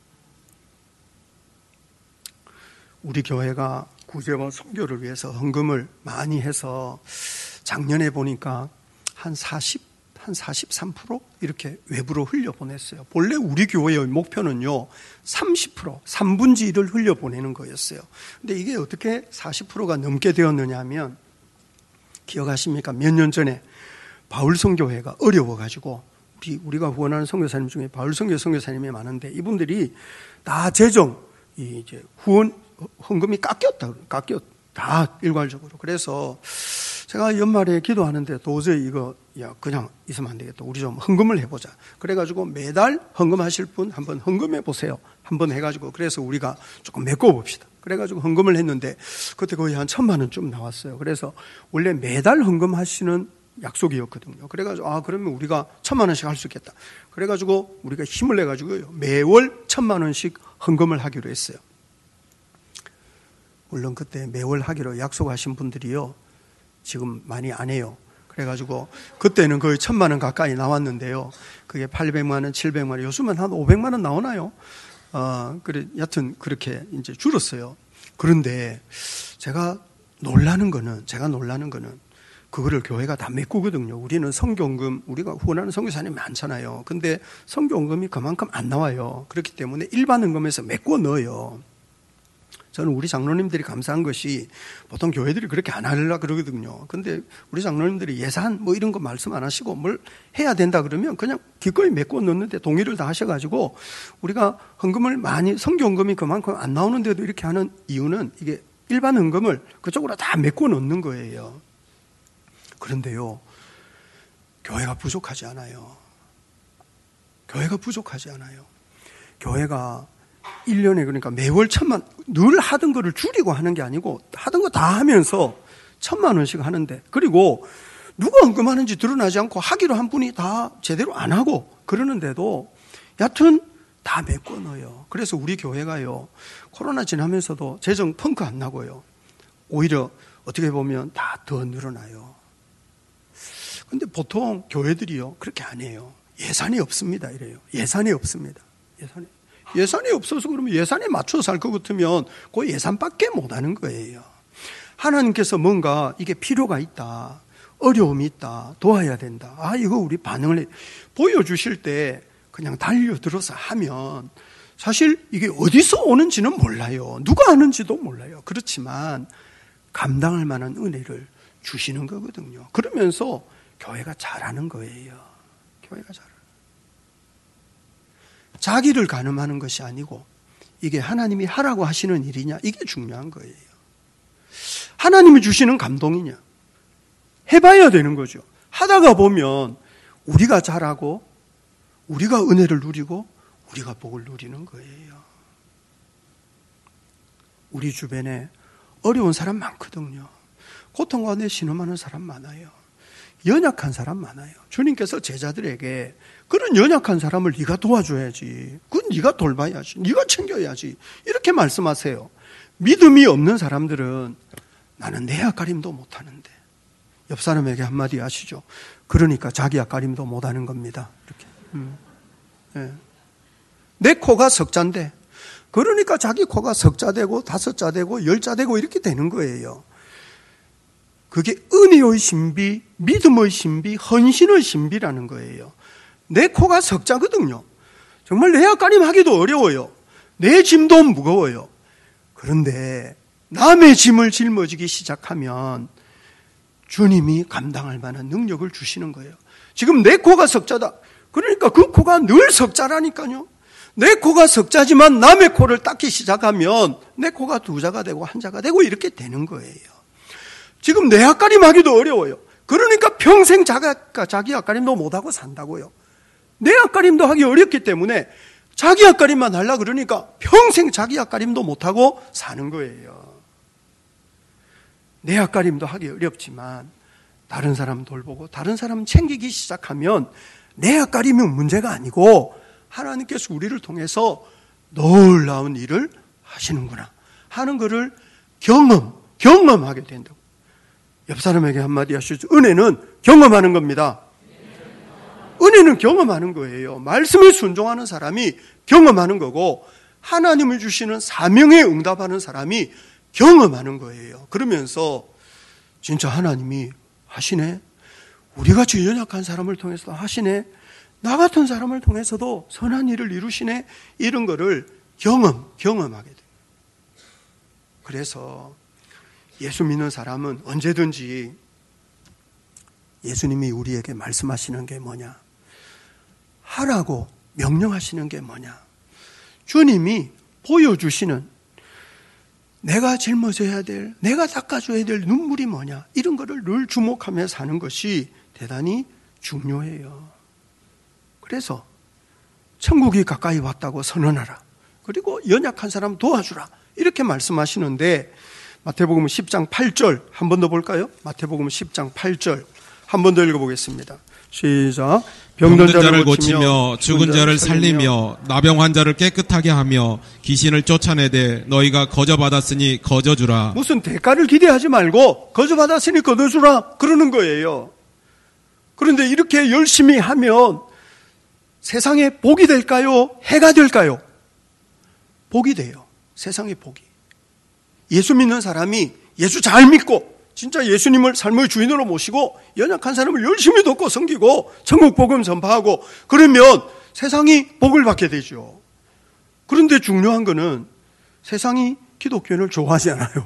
우리 교회가 구제와 선교를 위해서 헌금을 많이 해서 작년에 보니까 한 사십, 한 사십삼 퍼센트 이렇게 외부로 흘려보냈어요. 본래 우리 교회의 목표는요, 삼십 퍼센트, 삼분의 일을 흘려보내는 거였어요. 근데 이게 어떻게 사십 퍼센트가 넘게 되었느냐 하면, 기억하십니까? 몇 년 전에 바울선교회가 어려워가지고, 우리, 우리가 후원하는 선교사님 중에 바울선교 선교사님이 많은데, 이분들이 다 재정, 이제 후원, 헌금이 깎였다, 깎였, 다 일괄적으로. 그래서 제가 연말에 기도하는데 도저히 이거 야 그냥 있으면 안 되겠다. 우리 좀 헌금을 해보자. 그래가지고 매달 헌금하실 분 한번 헌금해 보세요. 한번 해가지고 그래서 우리가 조금 메꿔봅시다. 그래가지고 헌금을 했는데 그때 거의 한 천만 원쯤 나왔어요. 그래서 원래 매달 헌금하시는 약속이었거든요. 그래가지고 아 그러면 우리가 천만 원씩 할 수 있겠다. 그래가지고 우리가 힘을 내가지고 매월 천만 원씩 헌금을 하기로 했어요. 물론 그때 매월 하기로 약속하신 분들이요, 지금 많이 안 해요. 그래가지고 그때는 거의 천만 원 가까이 나왔는데요. 그게 팔백만 원, 칠백만 원, 요즘은 한 오백만 원 나오나요? 어, 그래, 여튼 그렇게 이제 줄었어요. 그런데 제가 놀라는 거는, 제가 놀라는 거는 그거를 교회가 다 메꾸거든요. 우리는 선교헌금, 우리가 후원하는 선교사님이 많잖아요. 근데 선교헌금이 그만큼 안 나와요. 그렇기 때문에 일반 헌금에서 메꿔 넣어요. 저는 우리 장로님들이 감사한 것이 보통 교회들이 그렇게 안 하려고 그러거든요. 근데 우리 장로님들이 예산 뭐 이런 거 말씀 안 하시고 뭘 해야 된다 그러면 그냥 기꺼이 메꿔 넣는데 동의를 다 하셔가지고 우리가 헌금을 많이, 선교헌금이 그만큼 안 나오는데도 이렇게 하는 이유는 이게 일반 헌금을 그쪽으로 다 메꿔 넣는 거예요. 그런데요, 교회가 부족하지 않아요. 교회가 부족하지 않아요. 교회가 일 년에 그러니까 매월 천만, 늘 하던 거를 줄이고 하는 게 아니고 하던 거 다 하면서 천만 원씩 하는데, 그리고 누가 헌금하는지 드러나지 않고 하기로 한 분이 다 제대로 안 하고 그러는데도 여튼 다 메꿔 넣어요. 그래서 우리 교회가요, 코로나 지나면서도 재정 펑크 안 나고요, 오히려 어떻게 보면 다 더 늘어나요. 근데 보통 교회들이요 그렇게 안 해요. 예산이 없습니다 이래요. 예산이 없습니다. 예산이 예산이 없어서 그러면 예산에 맞춰서 할 것 같으면 그 예산밖에 못하는 거예요. 하나님께서 뭔가 이게 필요가 있다, 어려움이 있다, 도와야 된다, 아 이거 우리 반응을 해, 보여주실 때 그냥 달려들어서 하면 사실 이게 어디서 오는지는 몰라요. 누가 하는지도 몰라요. 그렇지만 감당할 만한 은혜를 주시는 거거든요. 그러면서 교회가 잘하는 거예요. 교회가 잘하는 자기를 가늠하는 것이 아니고 이게 하나님이 하라고 하시는 일이냐, 이게 중요한 거예요. 하나님이 주시는 감동이냐, 해봐야 되는 거죠. 하다가 보면 우리가 잘하고 우리가 은혜를 누리고 우리가 복을 누리는 거예요. 우리 주변에 어려운 사람 많거든요. 고통 가운데 신음하는 사람 많아요. 연약한 사람 많아요. 주님께서 제자들에게 그런 연약한 사람을 네가 도와줘야지. 그건 네가 돌봐야지. 네가 챙겨야지. 이렇게 말씀하세요. 믿음이 없는 사람들은 나는 내 앞가림도 못하는데. 옆 사람에게 한마디 하시죠. 그러니까 자기 앞가림도 못하는 겁니다. 이렇게. 음. 네. 내 코가 석자인데 그러니까 자기 코가 석자 되고 다섯 자 되고 열 자 되고 이렇게 되는 거예요. 그게 은혜의 신비, 믿음의 신비, 헌신의 신비라는 거예요. 내 코가 석자거든요. 정말 내 앞가림 하기도 어려워요. 내 짐도 무거워요. 그런데 남의 짐을 짊어지기 시작하면 주님이 감당할 만한 능력을 주시는 거예요. 지금 내 코가 석자다. 그러니까 그 코가 늘 석자라니까요. 내 코가 석자지만 남의 코를 닦기 시작하면 내 코가 두 자가 되고 한 자가 되고 이렇게 되는 거예요. 지금 내 앞가림 하기도 어려워요. 그러니까 평생 자기, 자기 앞가림도 못하고 산다고요. 내 앞가림도 하기 어렵기 때문에 자기 앞가림만 하려고 그러니까 평생 자기 앞가림도 못하고 사는 거예요. 내 앞가림도 하기 어렵지만 다른 사람 돌보고 다른 사람 챙기기 시작하면 내 앞가림은 문제가 아니고 하나님께서 우리를 통해서 놀라운 일을 하시는구나 하는 것을 경험, 경험하게 된다고. 옆 사람에게 한마디 하시죠. 은혜는 경험하는 겁니다. 은혜는 경험하는 거예요. 말씀에 순종하는 사람이 경험하는 거고 하나님을 주시는 사명에 응답하는 사람이 경험하는 거예요. 그러면서 진짜 하나님이 하시네. 우리같이 연약한 사람을 통해서도 하시네. 나 같은 사람을 통해서도 선한 일을 이루시네. 이런 거를 경험, 경험하게 돼요. 그래서 예수 믿는 사람은 언제든지 예수님이 우리에게 말씀하시는 게 뭐냐? 하라고 명령하시는 게 뭐냐? 주님이 보여주시는 내가 짊어져야 될, 내가 닦아줘야 될 눈물이 뭐냐? 이런 거를 늘 주목하며 사는 것이 대단히 중요해요. 그래서 천국이 가까이 왔다고 선언하라. 그리고 연약한 사람 도와주라. 이렇게 말씀하시는데 마태복음 십 장 팔 절 한 번 더 볼까요? 마태복음 십 장 팔 절 한 번 더 읽어보겠습니다. 시작. 병든 자를 고치며 죽은 자를 살리며 나병 환자를 깨끗하게 하며 귀신을 쫓아내되 너희가 거저 받았으니 거저 주라. 무슨 대가를 기대하지 말고 거저 받았으니 거저 주라 그러는 거예요. 그런데 이렇게 열심히 하면 세상에 복이 될까요? 해가 될까요? 복이 돼요. 세상에 복이. 예수 믿는 사람이 예수 잘 믿고 진짜 예수님을 삶의 주인으로 모시고 연약한 사람을 열심히 돕고 섬기고 천국 복음 전파하고 그러면 세상이 복을 받게 되죠. 그런데 중요한 거는 세상이 기독교인을 좋아하지 않아요.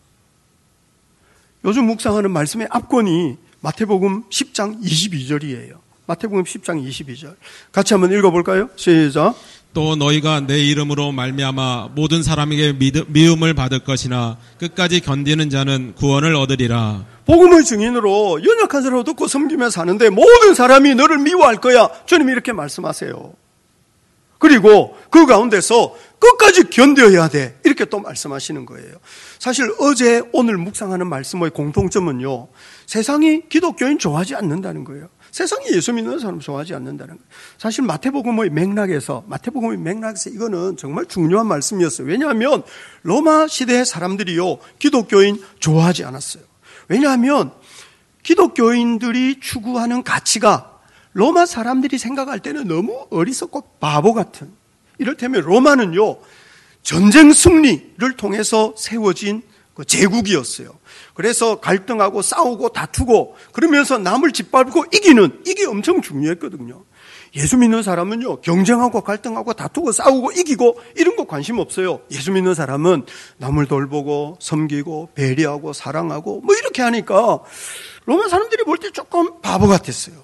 요즘 묵상하는 말씀의 앞권이 마태복음 십 장 이십이 절이에요. 마태복음 십 장 이십이 절 같이 한번 읽어볼까요? 시작. 또 너희가 내 이름으로 말미암아 모든 사람에게 미움을 받을 것이나 끝까지 견디는 자는 구원을 얻으리라. 복음의 증인으로 연약한 사람을 듣고 섬기며 사는데 모든 사람이 너를 미워할 거야. 주님이 이렇게 말씀하세요. 그리고 그 가운데서 끝까지 견뎌야 돼. 이렇게 또 말씀하시는 거예요. 사실 어제 오늘 묵상하는 말씀의 공통점은요. 세상이 기독교인 좋아하지 않는다는 거예요. 세상이 예수 믿는 사람 좋아하지 않는다는 거예요. 사실 마태복음의 맥락에서 마태복음의 맥락에서 이거는 정말 중요한 말씀이었어요. 왜냐하면 로마 시대의 사람들이요 기독교인 좋아하지 않았어요. 왜냐하면 기독교인들이 추구하는 가치가 로마 사람들이 생각할 때는 너무 어리석고 바보 같은, 이를테면 로마는요 전쟁 승리를 통해서 세워진 그 제국이었어요. 그래서 갈등하고 싸우고 다투고 그러면서 남을 짓밟고 이기는, 이게 엄청 중요했거든요. 예수 믿는 사람은요 경쟁하고 갈등하고 다투고 싸우고 이기고 이런 거 관심 없어요. 예수 믿는 사람은 남을 돌보고 섬기고 배려하고 사랑하고 뭐 이렇게 하니까 로마 사람들이 볼 때 조금 바보 같았어요.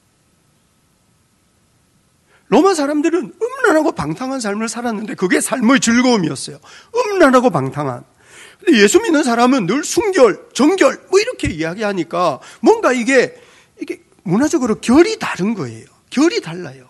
로마 사람들은 음란하고 방탕한 삶을 살았는데 그게 삶의 즐거움이었어요. 음란하고 방탕한. 근데 예수 믿는 사람은 늘 순결, 정결 뭐 이렇게 이야기하니까 뭔가 이게 이게 문화적으로 결이 다른 거예요. 결이 달라요.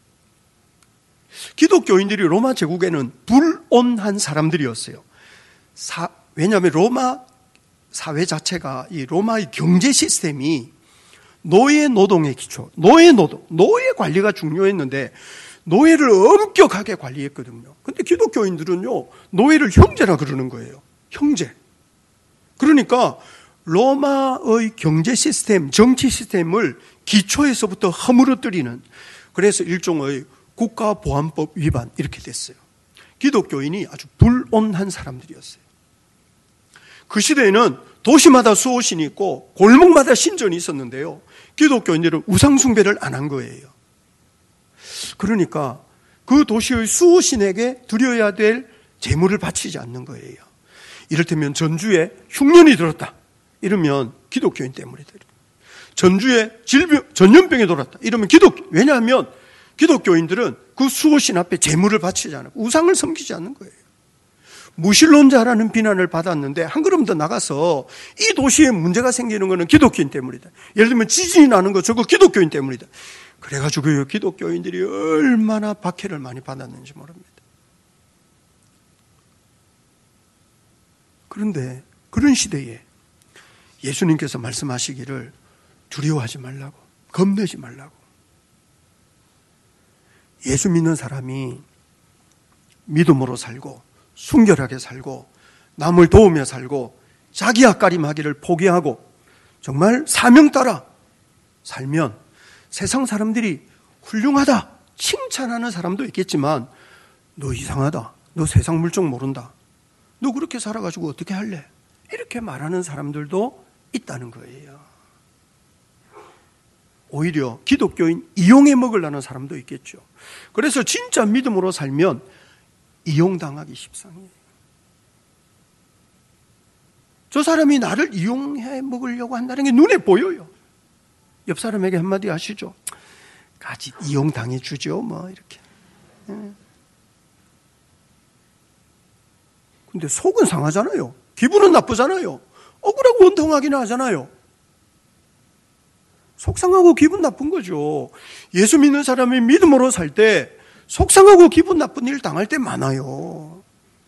기독교인들이 로마 제국에는 불온한 사람들이었어요. 사, 왜냐하면 로마 사회 자체가 이 로마의 경제 시스템이 노예 노동의 기초, 노예 노동, 노예 관리가 중요했는데 노예를 엄격하게 관리했거든요. 근데 기독교인들은요, 노예를 형제라 그러는 거예요. 형제. 그러니까 로마의 경제 시스템, 정치 시스템을 기초에서부터 허물어뜨리는, 그래서 일종의 국가보안법 위반 이렇게 됐어요. 기독교인이 아주 불온한 사람들이었어요. 그 시대에는 도시마다 수호신이 있고 골목마다 신전이 있었는데요, 기독교인들은 우상숭배를 안 한 거예요. 그러니까 그 도시의 수호신에게 드려야 될 제물을 바치지 않는 거예요. 이를테면 전주에 흉년이 들었다 이러면 기독교인 때문에 들어요. 전주에 질병, 전염병이 돌았다 이러면 기독교, 왜냐하면 기독교인들은 그 수호신 앞에 제물을 바치지 않고 우상을 섬기지 않는 거예요. 무신론자라는 비난을 받았는데 한 걸음 더 나가서 이 도시에 문제가 생기는 것은 기독교인 때문이다. 예를 들면 지진이 나는 거 저거 기독교인 때문이다. 그래가지고 기독교인들이 얼마나 박해를 많이 받았는지 모릅니다. 그런데 그런 시대에 예수님께서 말씀하시기를 두려워하지 말라고, 겁내지 말라고. 예수 믿는 사람이 믿음으로 살고 순결하게 살고 남을 도우며 살고 자기 앞가림하기를 포기하고 정말 사명 따라 살면 세상 사람들이 훌륭하다 칭찬하는 사람도 있겠지만 너 이상하다, 너 세상 물정 모른다, 너 그렇게 살아가지고 어떻게 할래, 이렇게 말하는 사람들도 있다는 거예요. 오히려 기독교인 이용해 먹으려는 사람도 있겠죠. 그래서 진짜 믿음으로 살면 이용당하기 십상이에요. 저 사람이 나를 이용해 먹으려고 한다는 게 눈에 보여요. 옆 사람에게 한마디 하시죠. 같이 이용당해 주죠, 뭐 이렇게. 근데 속은 상하잖아요. 기분은 나쁘잖아요. 억울하고 원통하기는 하잖아요. 속상하고 기분 나쁜 거죠. 예수 믿는 사람이 믿음으로 살 때 속상하고 기분 나쁜 일 당할 때 많아요.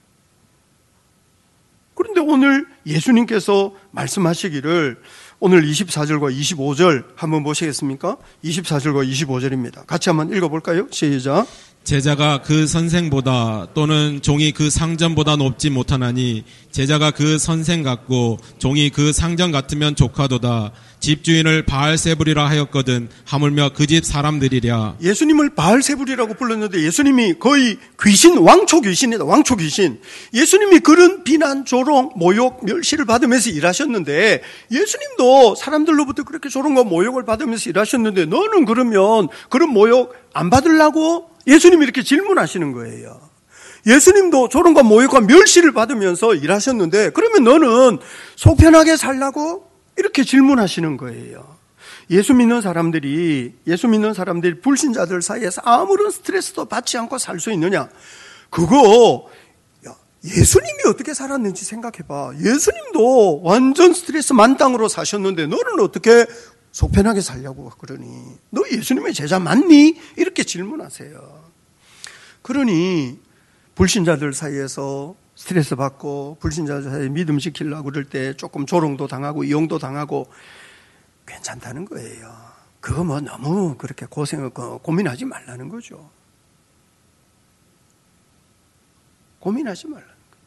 그런데 오늘 예수님께서 말씀하시기를, 오늘 이십사 절과 이십오 절 한번 보시겠습니까? 이십사 절과 이십오 절입니다. 같이 한번 읽어볼까요? 시작. 제자가 그 선생보다 또는 종이 그 상전보다 높지 못하나니 제자가 그 선생 같고 종이 그 상전 같으면 족하도다. 집주인을 바알세불이라 하였거든 하물며 그 집 사람들이랴. 예수님을 바알세불이라고 불렀는데 예수님이 거의 귀신, 왕초 귀신이다. 왕초 귀신. 예수님이 그런 비난, 조롱, 모욕, 멸시를 받으면서 일하셨는데 예수님도 사람들로부터 그렇게 조롱과 모욕을 받으면서 일하셨는데 너는 그러면 그런 모욕 안 받으려고? 예수님이 이렇게 질문하시는 거예요. 예수님도 조롱과 모욕과 멸시를 받으면서 일하셨는데 그러면 너는 속 편하게 살라고? 이렇게 질문하시는 거예요. 예수 믿는 사람들이, 예수 믿는 사람들이 불신자들 사이에서 아무런 스트레스도 받지 않고 살 수 있느냐? 그거 예수님이 어떻게 살았는지 생각해봐. 예수님도 완전 스트레스 만땅으로 사셨는데 너는 어떻게 속 편하게 살려고 그러니? 너 예수님의 제자 맞니? 이렇게 질문하세요. 그러니 불신자들 사이에서 스트레스 받고 불신자들 사이에 믿음 지키려고 그럴 때 조금 조롱도 당하고 이용도 당하고 괜찮다는 거예요. 그거 뭐 너무 그렇게 고생을 고민하지 말라는 거죠. 고민하지 말라는 거예요.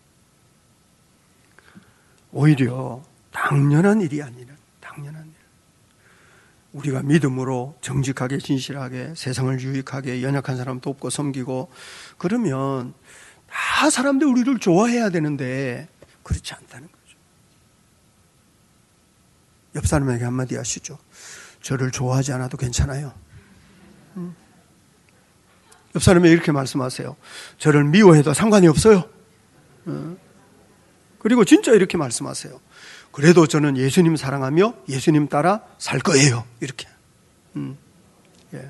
오히려 당연한 일이 아니라 당연한 일. 우리가 믿음으로 정직하게 진실하게 세상을 유익하게 연약한 사람 돕고 섬기고 그러면 다 사람들 우리를 좋아해야 되는데 그렇지 않다는 거죠. 옆 사람에게 한마디 하시죠. 저를 좋아하지 않아도 괜찮아요. 음. 옆 사람에게 이렇게 말씀하세요. 저를 미워해도 상관이 없어요. 음. 그리고 진짜 이렇게 말씀하세요. 그래도 저는 예수님 사랑하며 예수님 따라 살 거예요. 이렇게. 음. 예.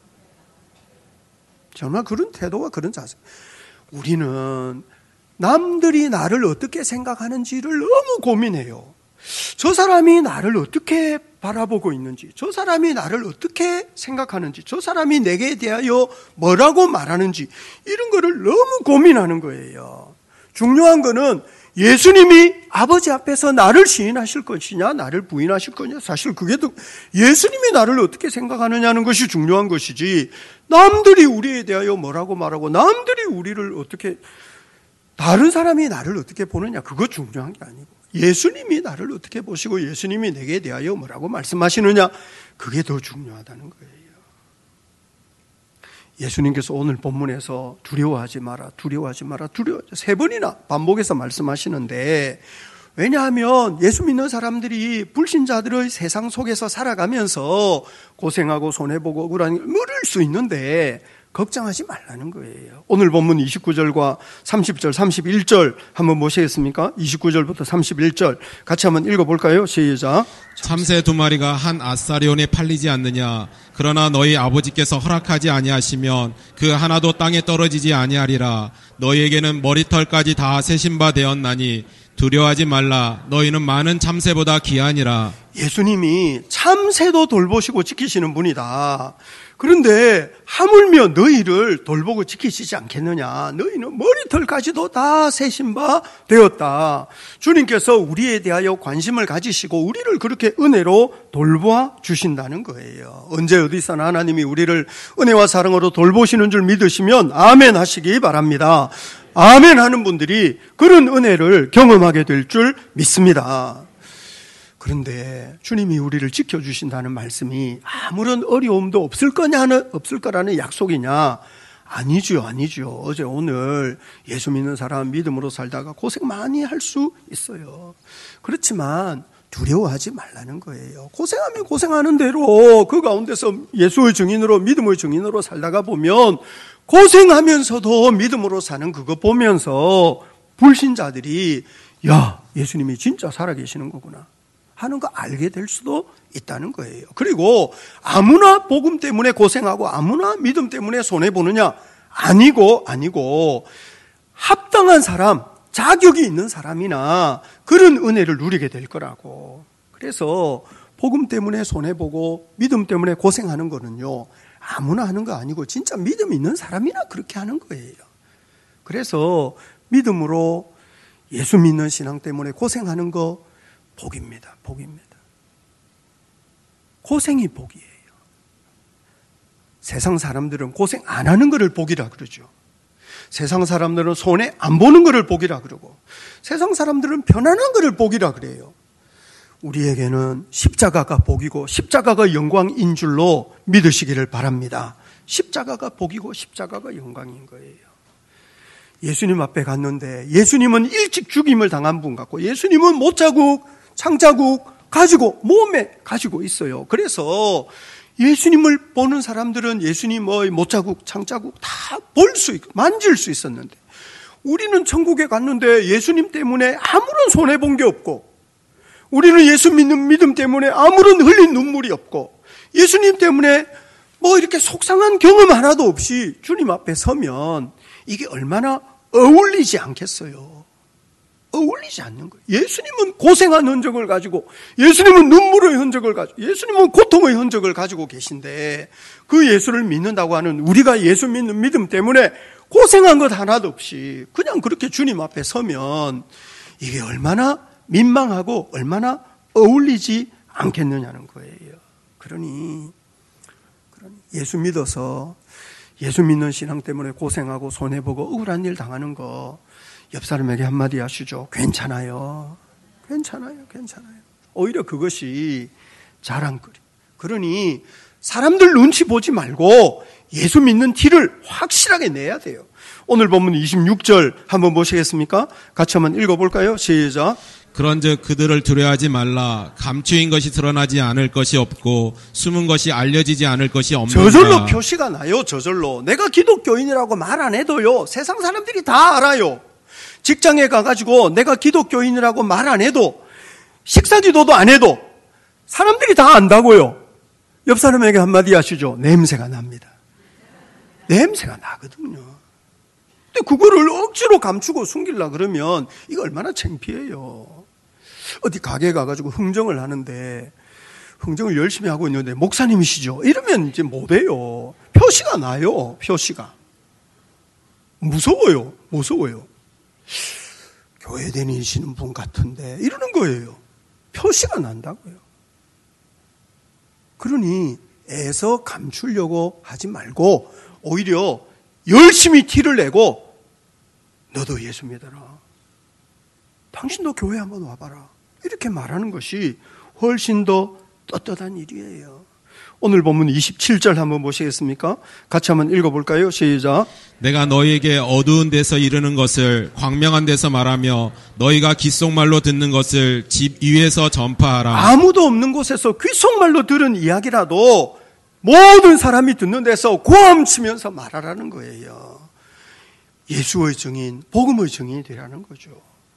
정말 그런 태도와 그런 자세. 우리는 남들이 나를 어떻게 생각하는지를 너무 고민해요. 저 사람이 나를 어떻게 바라보고 있는지, 저 사람이 나를 어떻게 생각하는지, 저 사람이 내게 대하여 뭐라고 말하는지 이런 거를 너무 고민하는 거예요. 중요한 거는 예수님이 아버지 앞에서 나를 시인하실 것이냐, 나를 부인하실 거냐, 사실 그게 더 예수님이 나를 어떻게 생각하느냐는 것이 중요한 것이지, 남들이 우리에 대하여 뭐라고 말하고, 남들이 우리를 어떻게, 다른 사람이 나를 어떻게 보느냐, 그거 중요한 게 아니고, 예수님이 나를 어떻게 보시고, 예수님이 내게 대하여 뭐라고 말씀하시느냐, 그게 더 중요하다는 거예요. 예수님께서 오늘 본문에서 두려워하지 마라, 두려워하지 마라, 두려워하지 마라, 세 번이나 반복해서 말씀하시는데, 왜냐하면 예수 믿는 사람들이 불신자들의 세상 속에서 살아가면서 고생하고 손해보고 억울한 걸 물을 수 있는데 걱정하지 말라는 거예요. 오늘 본문 이십구 절과 삼십 절, 삼십일 절 한번 보시겠습니까? 이십구 절부터 삼십일 절 같이 한번 읽어볼까요? 시작. 참새 두 마리가 한 아사리온에 팔리지 않느냐? 그러나 너희 아버지께서 허락하지 아니하시면 그 하나도 땅에 떨어지지 아니하리라. 너희에게는 머리털까지 다 세신 바 되었나니 두려워하지 말라. 너희는 많은 참새보다 귀하니라. 예수님이 참새도 돌보시고 지키시는 분이다. 그런데 하물며 너희를 돌보고 지키시지 않겠느냐. 너희는 머리털까지도 다 세신 바 되었다. 주님께서 우리에 대하여 관심을 가지시고 우리를 그렇게 은혜로 돌보아 주신다는 거예요. 언제 어디서나 하나님이 우리를 은혜와 사랑으로 돌보시는 줄 믿으시면 아멘 하시기 바랍니다. 아멘 하는 분들이 그런 은혜를 경험하게 될 줄 믿습니다. 그런데 주님이 우리를 지켜주신다는 말씀이 아무런 어려움도 없을 거냐는, 없을 거라는 약속이냐? 아니죠, 아니죠. 어제 오늘 예수 믿는 사람 믿음으로 살다가 고생 많이 할 수 있어요. 그렇지만 두려워하지 말라는 거예요. 고생하면 고생하는 대로 그 가운데서 예수의 증인으로, 믿음의 증인으로 살다가 보면 고생하면서도 믿음으로 사는 그거 보면서 불신자들이 야, 예수님이 진짜 살아계시는 거구나 하는 거 알게 될 수도 있다는 거예요. 그리고 아무나 복음 때문에 고생하고 아무나 믿음 때문에 손해보느냐? 아니고 아니고 합당한 사람, 자격이 있는 사람이나 그런 은혜를 누리게 될 거라고. 그래서 복음 때문에 손해보고 믿음 때문에 고생하는 거는요, 아무나 하는 거 아니고 진짜 믿음 있는 사람이나 그렇게 하는 거예요. 그래서 믿음으로 예수 믿는 신앙 때문에 고생하는 거 복입니다. 복입니다. 고생이 복이에요. 세상 사람들은 고생 안 하는 것을 복이라 그러죠. 세상 사람들은 손해 안 보는 것을 복이라 그러고, 세상 사람들은 편안한 것을 복이라 그래요. 우리에게는 십자가가 복이고 십자가가 영광인 줄로 믿으시기를 바랍니다. 십자가가 복이고 십자가가 영광인 거예요. 예수님 앞에 갔는데 예수님은 일찍 죽임을 당한 분 같고, 예수님은 못자국, 창자국 가지고 몸에 가지고 있어요. 그래서 예수님을 보는 사람들은 예수님의 못자국, 창자국 다 볼 수 있고 만질 수 있었는데, 우리는 천국에 갔는데 예수님 때문에 아무런 손해 본 게 없고, 우리는 예수 믿는 믿음 때문에 아무런 흘린 눈물이 없고, 예수님 때문에 뭐 이렇게 속상한 경험 하나도 없이 주님 앞에 서면 이게 얼마나 어울리지 않겠어요? 어울리지 않는 거예요. 예수님은 고생한 흔적을 가지고, 예수님은 눈물의 흔적을 가지고, 예수님은 고통의 흔적을 가지고 계신데, 그 예수를 믿는다고 하는 우리가 예수 믿는 믿음 때문에 고생한 것 하나도 없이 그냥 그렇게 주님 앞에 서면 이게 얼마나 민망하고 얼마나 어울리지 않겠느냐는 거예요. 그러니, 그러니 예수 믿어서 예수 믿는 신앙 때문에 고생하고 손해보고 억울한 일 당하는 거 옆 사람에게 한마디 하시죠. 괜찮아요. 괜찮아요. 괜찮아요. 오히려 그것이 자랑거리. 그러니 사람들 눈치 보지 말고 예수 믿는 티를 확실하게 내야 돼요. 오늘 본문 이십육 절 한번 보시겠습니까? 같이 한번 읽어볼까요? 시작. 그런즉 그들을 두려워하지 말라. 감추인 것이 드러나지 않을 것이 없고 숨은 것이 알려지지 않을 것이 없는가. 저절로 표시가 나요. 저절로. 내가 기독교인이라고 말 안 해도요, 세상 사람들이 다 알아요. 직장에 가가지고 내가 기독교인이라고 말 안 해도, 식사기도도 안 해도 사람들이 다 안다고요. 옆 사람에게 한마디 하시죠. 냄새가 납니다. 냄새가 나거든요. 근데 그거를 억지로 감추고 숨기려고 그러면 이거 얼마나 창피해요. 어디 가게에 가가지고 흥정을 하는데, 흥정을 열심히 하고 있는데 목사님이시죠? 이러면 이제 못해요. 표시가 나요. 표시가. 무서워요. 무서워요. 교회 다니시는 분 같은데 이러는 거예요. 표시가 난다고요. 그러니 애서 감추려고 하지 말고 오히려 열심히 티를 내고 너도 예수 믿어라. 당신도 교회 한번 와봐라. 이렇게 말하는 것이 훨씬 더 떳떳한 일이에요. 오늘 본문 이십칠 절 한번 보시겠습니까? 같이 한번 읽어볼까요? 시작. 내가 너희에게 어두운 데서 이르는 것을 광명한 데서 말하며 너희가 귓속말로 듣는 것을 집 위에서 전파하라. 아무도 없는 곳에서 귓속말로 들은 이야기라도 모든 사람이 듣는 데서 고함치면서 말하라는 거예요. 예수의 증인, 복음의 증인이 되라는 거죠.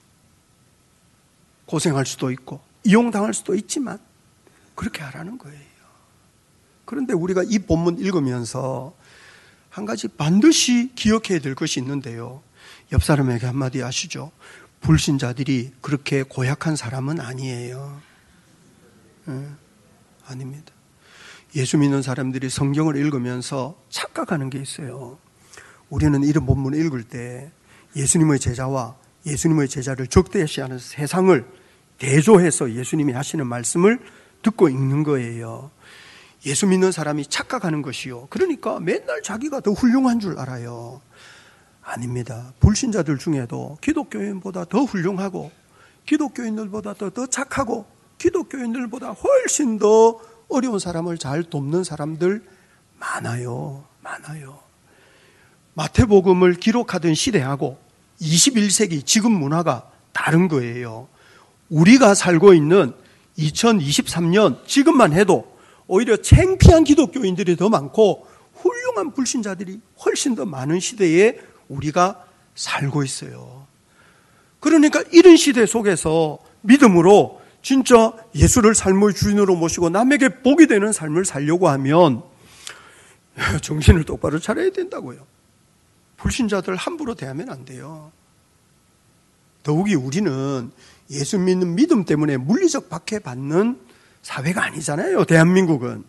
고생할 수도 있고 이용당할 수도 있지만 그렇게 하라는 거예요. 그런데 우리가 이 본문 읽으면서 한 가지 반드시 기억해야 될 것이 있는데요. 옆 사람에게 한마디 하시죠. 불신자들이 그렇게 고약한 사람은 아니에요. 네, 아닙니다. 예수 믿는 사람들이 성경을 읽으면서 착각하는 게 있어요. 우리는 이런 본문을 읽을 때 예수님의 제자와 예수님의 제자를 적대시하는 세상을 대조해서 예수님이 하시는 말씀을 듣고 읽는 거예요. 예수 믿는 사람이 착각하는 것이요. 그러니까 맨날 자기가 더 훌륭한 줄 알아요. 아닙니다. 불신자들 중에도 기독교인보다 더 훌륭하고 기독교인들보다 더, 더 착하고 기독교인들보다 훨씬 더 어려운 사람을 잘 돕는 사람들 많아요. 많아요. 마태복음을 기록하던 시대하고 이십일 세기 지금 문화가 다른 거예요. 우리가 살고 있는 이천이십삼 년 지금만 해도 오히려 창피한 기독교인들이 더 많고 훌륭한 불신자들이 훨씬 더 많은 시대에 우리가 살고 있어요. 그러니까 이런 시대 속에서 믿음으로 진짜 예수를 삶의 주인으로 모시고 남에게 복이 되는 삶을 살려고 하면 정신을 똑바로 차려야 된다고요. 불신자들 함부로 대하면 안 돼요. 더욱이 우리는 예수 믿는 믿음 때문에 물리적 박해받는 사회가 아니잖아요. 대한민국은.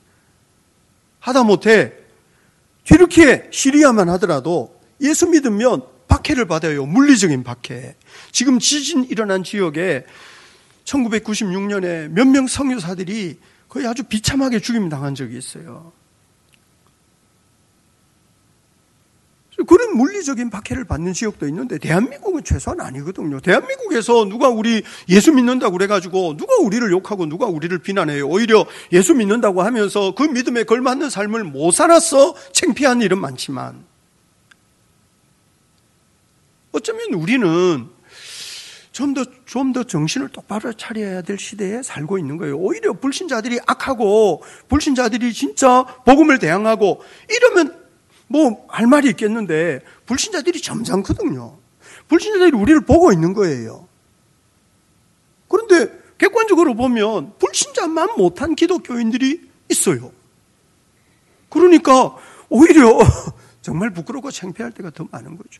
하다못해 튀르키예, 시리아만 하더라도 예수 믿으면 박해를 받아요. 물리적인 박해. 지금 지진 일어난 지역에 천구백구십육 년에 몇 명 선교사들이 거의 아주 비참하게 죽임 당한 적이 있어요. 그런 물리적인 박해를 받는 지역도 있는데 대한민국은 최소한 아니거든요. 대한민국에서 누가 우리 예수 믿는다고 그래가지고 누가 우리를 욕하고 누가 우리를 비난해요. 오히려 예수 믿는다고 하면서 그 믿음에 걸맞는 삶을 못 살았어 창피한 일은 많지만 어쩌면 우리는 좀 더, 좀 더 정신을 똑바로 차려야 될 시대에 살고 있는 거예요. 오히려 불신자들이 악하고 불신자들이 진짜 복음을 대항하고 이러면 뭐 할 말이 있겠는데 불신자들이 점잖거든요. 불신자들이 우리를 보고 있는 거예요. 그런데 객관적으로 보면 불신자만 못한 기독교인들이 있어요. 그러니까 오히려 정말 부끄럽고 창피할 때가 더 많은 거죠.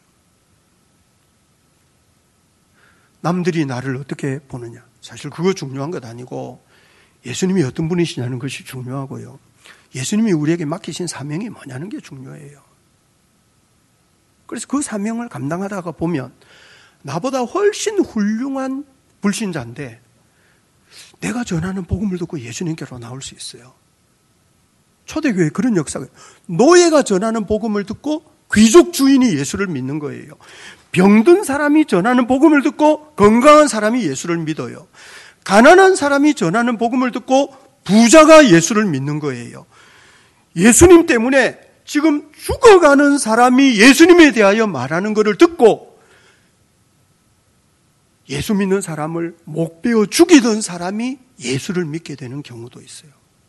남들이 나를 어떻게 보느냐. 사실 그거 중요한 것 아니고 예수님이 어떤 분이시냐는 것이 중요하고요. 예수님이 우리에게 맡기신 사명이 뭐냐는 게 중요해요. 그래서 그 사명을 감당하다가 보면 나보다 훨씬 훌륭한 불신자인데 내가 전하는 복음을 듣고 예수님께로 나올 수 있어요. 초대교회에 그런 역사가 노예가 전하는 복음을 듣고 귀족 주인이 예수를 믿는 거예요. 병든 사람이 전하는 복음을 듣고 건강한 사람이 예수를 믿어요. 가난한 사람이 전하는 복음을 듣고 부자가 예수를 믿는 거예요. 예수님 때문에 지금 죽어가는 사람이 예수님에 대하여 말하는 것을 듣고 예수 믿는 사람을 목 베어 죽이던 사람이 예수를 믿게 되는 경우도 있어요.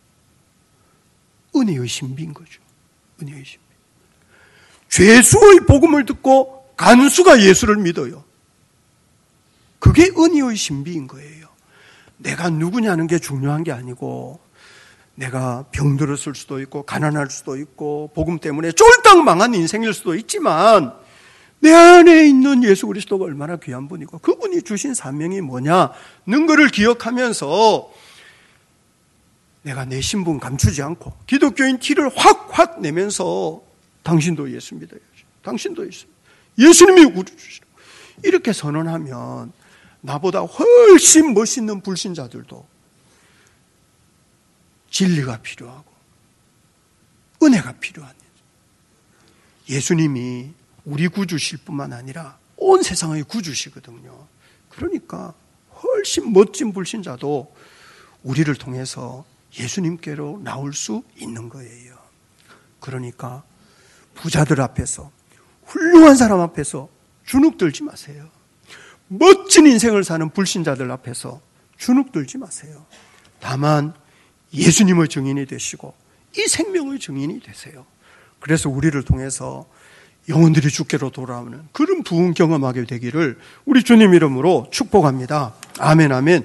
은혜의 신비인 거죠. 은혜의 신비. 죄수의 복음을 듣고 간수가 예수를 믿어요. 그게 은혜의 신비인 거예요. 내가 누구냐는 게 중요한 게 아니고 내가 병들었을 수도 있고 가난할 수도 있고 복음 때문에 쫄딱 망한 인생일 수도 있지만 내 안에 있는 예수 그리스도가 얼마나 귀한 분이고 그분이 주신 사명이 뭐냐는 것을 기억하면서 내가 내 신분 감추지 않고 기독교인 티를 확확 내면서 당신도 예수 믿어야지. 당신도 예수. 예수님이 우리 주시라. 이렇게 선언하면 나보다 훨씬 멋있는 불신자들도 진리가 필요하고 은혜가 필요한 예수님이 우리 구주실 뿐만 아니라 온 세상의 구주시거든요. 그러니까 훨씬 멋진 불신자도 우리를 통해서 예수님께로 나올 수 있는 거예요. 그러니까 부자들 앞에서, 훌륭한 사람 앞에서 주눅 들지 마세요. 멋진 인생을 사는 불신자들 앞에서 주눅 들지 마세요. 다만 예수님의 증인이 되시고 이 생명의 증인이 되세요. 그래서 우리를 통해서 영혼들이 주께로 돌아오는 그런 부흥 경험하게 되기를 우리 주님 이름으로 축복합니다. 아멘, 아멘.